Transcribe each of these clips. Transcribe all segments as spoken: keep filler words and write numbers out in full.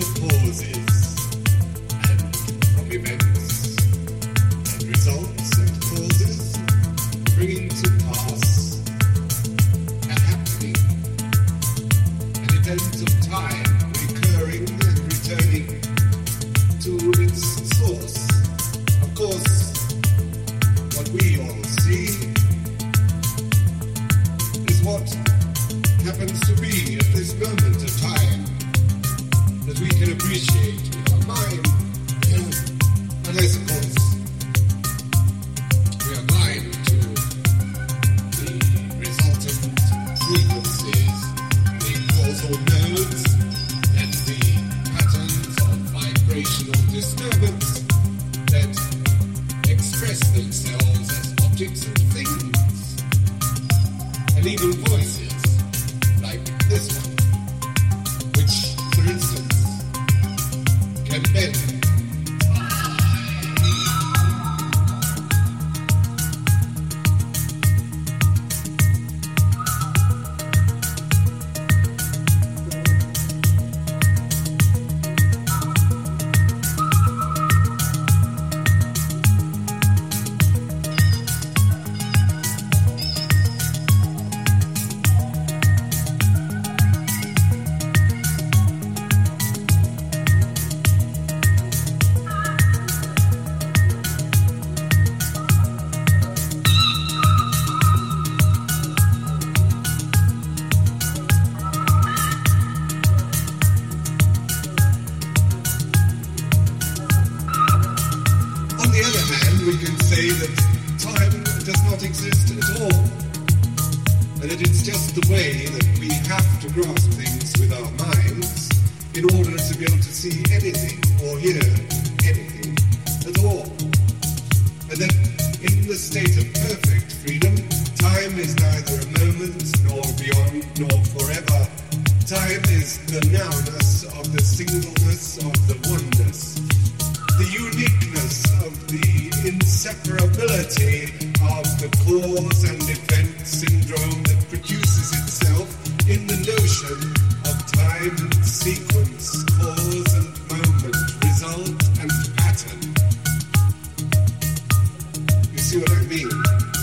causes, and from events and results and causes, bringing to pass a happening, an event of time recurring and returning to its source. Of course, what we all see is what happens to be at this moment of time that we can appreciate with our mind, unless, of course, we are blind to the resultant frequencies, the causal nodes, and the patterns of vibrational disturbance that express themselves as objects and things, and even voices like this one, which, for instance, can bend. We can say that time does not exist at all, and that it's just the way that we have to grasp things with our minds in order to be able to see anything or hear anything at all. And that in the state of perfect freedom, time is neither a moment nor beyond nor forever. Time is the nowness of the singleness of the oneness, the uniqueness of the inseparability of the cause and effect syndrome that produces itself in the notion of time, sequence, cause and moment, result and pattern. You see what I mean?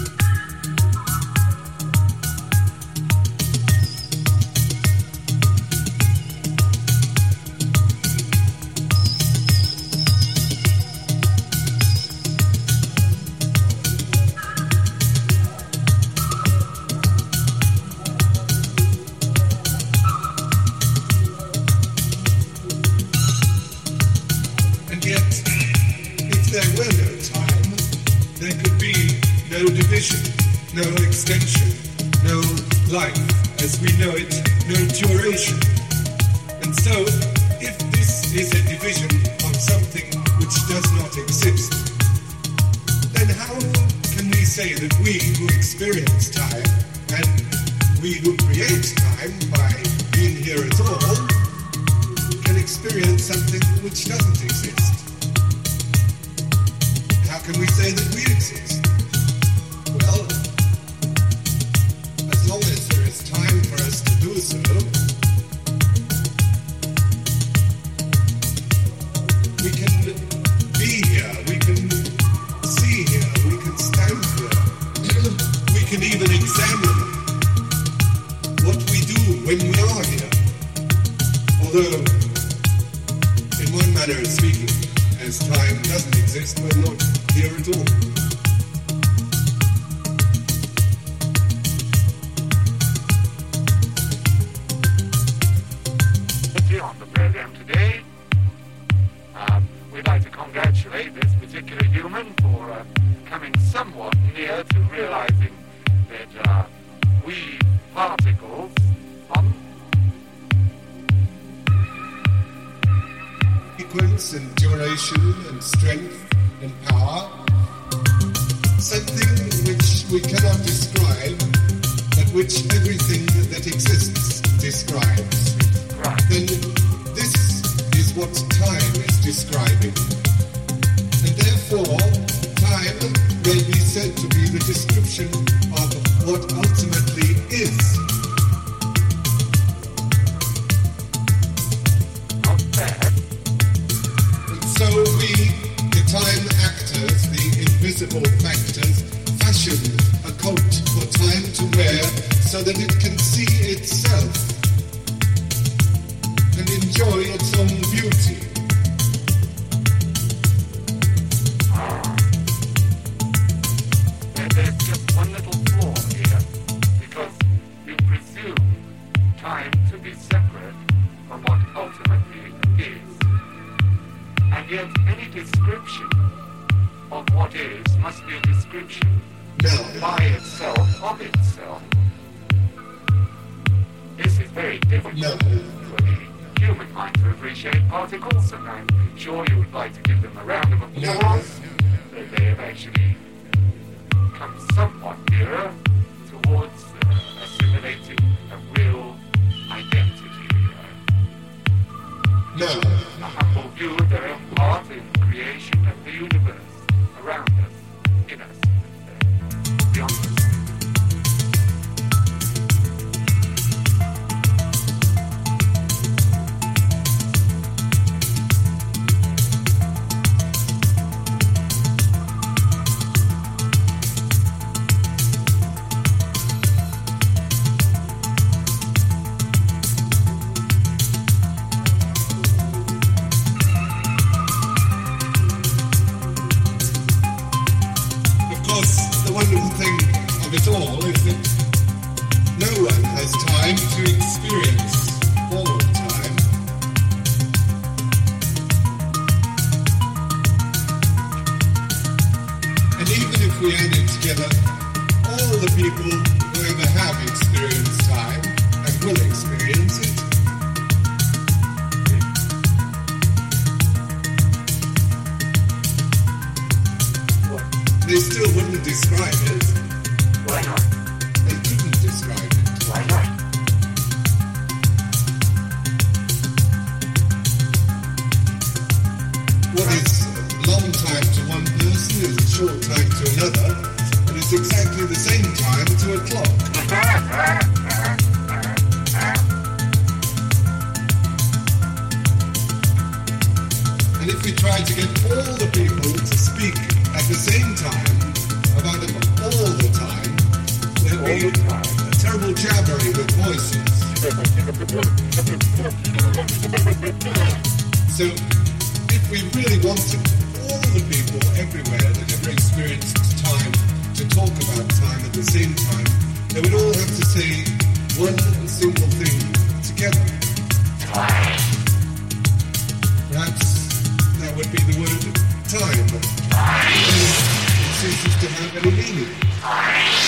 There were no time, there could be no division, no extension, no life as we know it, no duration. And so, if this is a division of something which does not exist, then how can we say that we who experience time, and we who create time by being here at all, can experience something which doesn't exist? How can we say that we exist? Well, as long as there is time for us to do so, we can be here, we can see here, we can stand here, we can even examine what we do when we are here. Although, in one manner of speaking, as time doesn't exist, we're not here at all. On the program today, um, we'd like to congratulate this particular human for uh, coming somewhat near to realizing that uh, we particles on sequence and duration and strength and power, something which we cannot describe, but which everything that exists describes. Right. Then this is what time is describing. And therefore, time may be said to be the description of what ultimately is. Not bad. we, the time actors, the invisible factors, fashion a coat for time to wear so that it can see itself and enjoy its own beauty. There's just one little flaw here, because you presume time to be separate from what ultimately is. And yet any description of what is must be a description No. by itself, of itself. This is very difficult No. for the human mind to appreciate particles, and I'm sure you would like to give them a round of applause that they have actually come somewhat nearer towards uh, assimilating a real identity. Uh, No. a humble view of their own part in creation of the universe around us, in us, and uh, beyond us. The wonderful thing of it all is that no one has time to experience all of time. And even if we added together all the people who ever have experienced time and will experience it, they still wouldn't describe it. Why not? They couldn't describe it. Why not? What is a long time to one person is a short time to another, but it's exactly the same time to a clock. And if we tried to get all the people to speak at the same time about it all the time, there'd be All the time. a terrible jabbering with voices. So, if we really wanted all the people everywhere that ever experienced time to talk about time at the same time, they would all have to say one single thing together. Perhaps that would be the word time. It ceases to have any meaning.